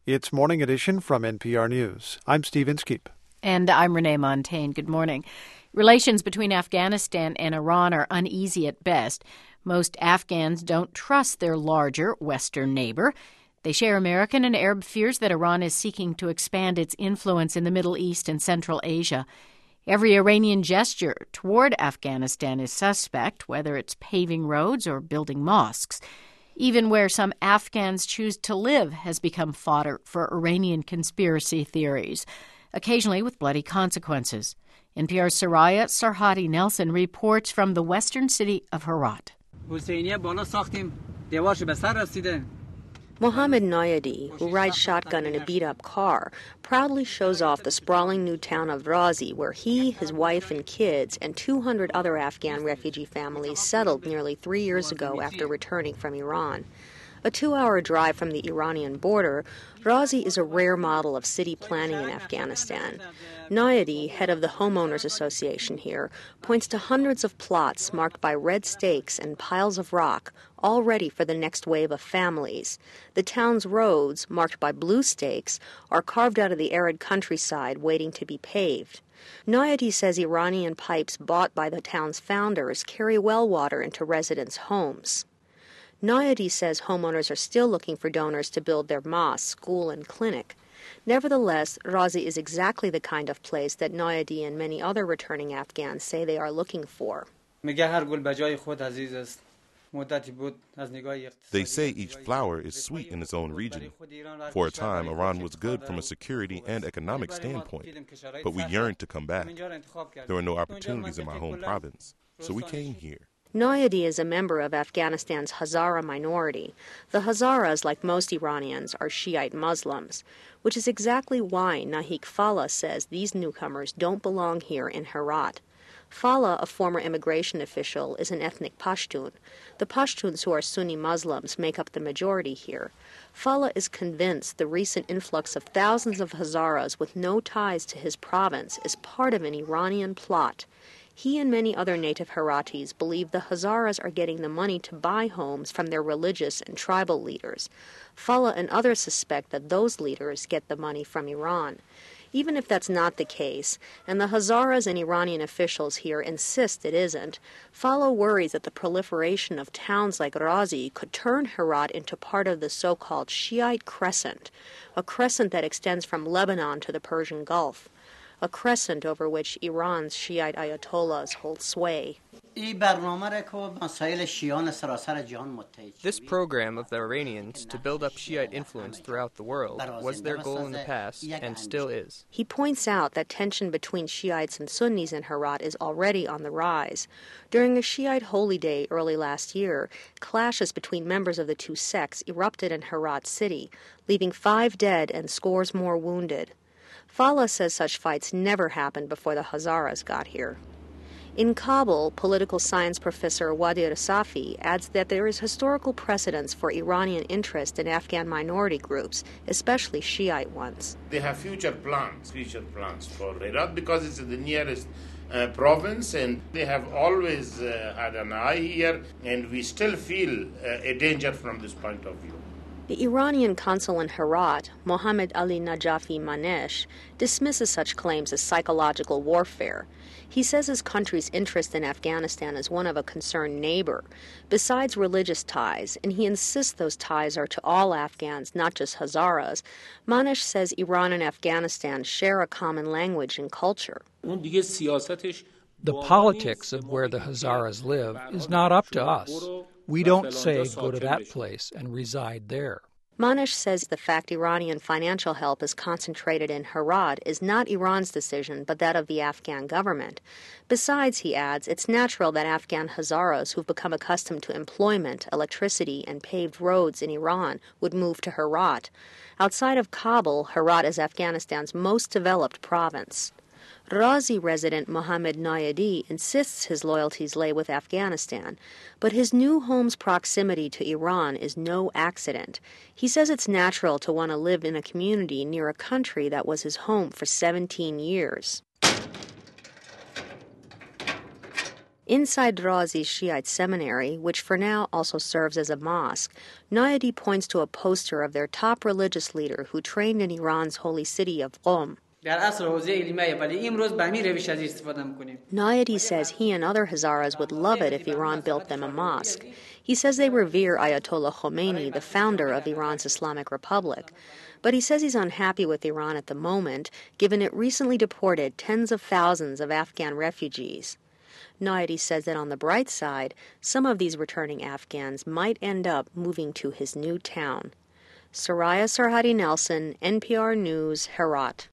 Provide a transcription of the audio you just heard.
It's Morning Edition from NPR News. I'm Steve Inskeep. And I'm Renee Montaigne. Good morning. Relations between Afghanistan and Iran are uneasy at best. Most Afghans don't trust their larger Western neighbor. They share American and Arab fears that Iran is seeking to expand its influence in the Middle East and Central Asia. Every Iranian gesture toward Afghanistan is suspect, whether it's paving roads or building mosques. Even where some Afghans choose to live has become fodder for Iranian conspiracy theories, occasionally with bloody consequences. NPR's Soraya Sarhadi Nelson reports from the western city of Herat. Mohammed Nayadi, who rides shotgun in a beat-up car, proudly shows off the sprawling new town of Razi, where he, his wife and kids, and 200 other Afghan refugee families settled nearly 3 years ago after returning from Iran. A 2-hour drive from the Iranian border, Razi is a rare model of city planning in Afghanistan. Nayadi, head of the Homeowners Association here, points to hundreds of plots marked by red stakes and piles of rock, all ready for the next wave of families. The town's roads, marked by blue stakes, are carved out of the arid countryside waiting to be paved. Nayadi says Iranian pipes bought by the town's founders carry well water into residents' homes. Nayadi says homeowners are still looking for donors to build their mosque, school, and clinic. Nevertheless, Razi is exactly the kind of place that Nayadi and many other returning Afghans say they are looking for. They say each flower is sweet in its own region. For a time, Iran was good from a security and economic standpoint, but we yearned to come back. There were no opportunities in my home province, so we came here. Nayadi is a member of Afghanistan's Hazara minority. The Hazaras, like most Iranians, are Shiite Muslims, which is exactly why Nahik Fallah says these newcomers don't belong here in Herat. Fallah, a former immigration official, is an ethnic Pashtun. The Pashtuns, who are Sunni Muslims, make up the majority here. Fallah is convinced the recent influx of thousands of Hazaras with no ties to his province is part of an Iranian plot. He and many other native Heratis believe the Hazaras are getting the money to buy homes from their religious and tribal leaders. Fallah and others suspect that those leaders get the money from Iran. Even if that's not the case, and the Hazaras and Iranian officials here insist it isn't, Fallah worries that the proliferation of towns like Razi could turn Herat into part of the so-called Shiite Crescent, a crescent that extends from Lebanon to the Persian Gulf, a crescent over which Iran's Shiite ayatollahs hold sway. This program of the Iranians to build up Shiite influence throughout the world was their goal in the past and still is. He points out that tension between Shiites and Sunnis in Herat is already on the rise. During a Shiite holy day early last year, clashes between members of the two sects erupted in Herat city, leaving 5 dead and scores more wounded. Fallah says such fights never happened before the Hazaras got here. In Kabul, political science professor Wadir Safi adds that there is historical precedence for Iranian interest in Afghan minority groups, especially Shiite ones. They have future plans for Herat because it's the nearest province, and they have always had an eye here, and we still feel a danger from this point of view. The Iranian consul in Herat, Mohammad Ali Najafi Manesh, dismisses such claims as psychological warfare. He says his country's interest in Afghanistan is one of a concerned neighbor, besides religious ties, and he insists those ties are to all Afghans, not just Hazaras. Manesh says Iran and Afghanistan share a common language and culture. The politics of where the Hazaras live is not up to us. We don't say go to that place and reside there. Manesh says the fact Iranian financial help is concentrated in Herat is not Iran's decision, but that of the Afghan government. Besides, he adds, it's natural that Afghan Hazaras who've become accustomed to employment, electricity, and paved roads in Iran would move to Herat. Outside of Kabul, Herat is Afghanistan's most developed province. Razi resident Mohammed Nayadi insists his loyalties lay with Afghanistan, but his new home's proximity to Iran is no accident. He says it's natural to want to live in a community near a country that was his home for 17 years. Inside Razi's Shiite seminary, which for now also serves as a mosque, Nayedi points to a poster of their top religious leader who trained in Iran's holy city of Qom. Nayedi says he and other Hazaras would love it if Iran built them a mosque. He says they revere Ayatollah Khomeini, the founder of Iran's Islamic Republic. But he says he's unhappy with Iran at the moment, given it recently deported tens of thousands of Afghan refugees. Nayedi says that on the bright side, some of these returning Afghans might end up moving to his new town. Soraya Sarhadi Nelson, NPR News, Herat.